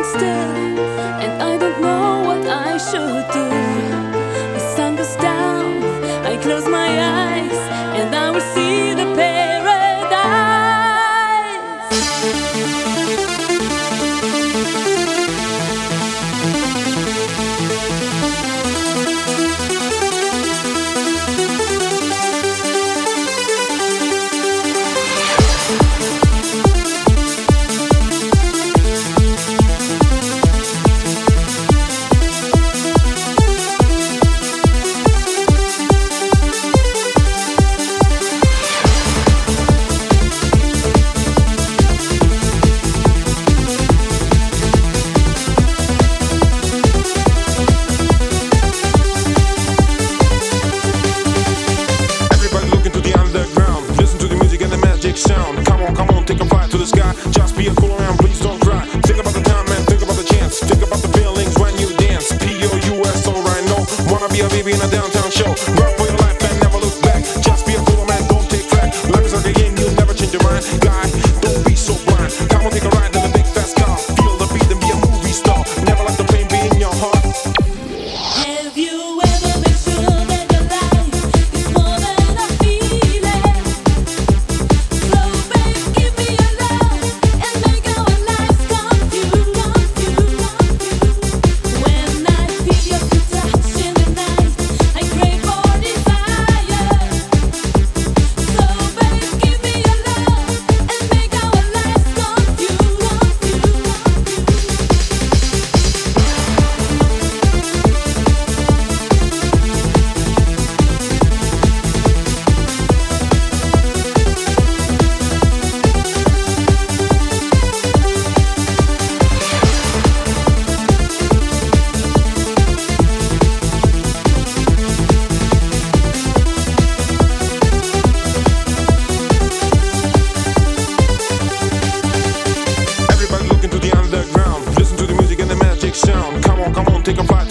standing still, and I don't know what I should do. The sun goes down, I close my eyes, and I will see the paradise. Sound. Come on, take a flight to the sky. Just be a cool around, please don't cry. Think about the time and think about the chance. Think about the feelings when you dance. P-O-U-S, alright, no. Wanna be a baby in a downtown show. Run for your life and never look back. Just be a cool man, don't take track. Life is like a game, you'll never change your mind. Guy, don't be so blind. Come on, take a ride in a big fast car. Feel the beat and be a movie star. Never let the pain be in your heart. Have you ever been sure that your life is more than a feeling? Slow babe, give me your love and make our lives come true. When I feel your sweet touch in the night, I crave for desire. Slow babe, give me your love and make our lives come true. Everybody look into the underground. Listen to the music and the magic sound. Come on, take a flight.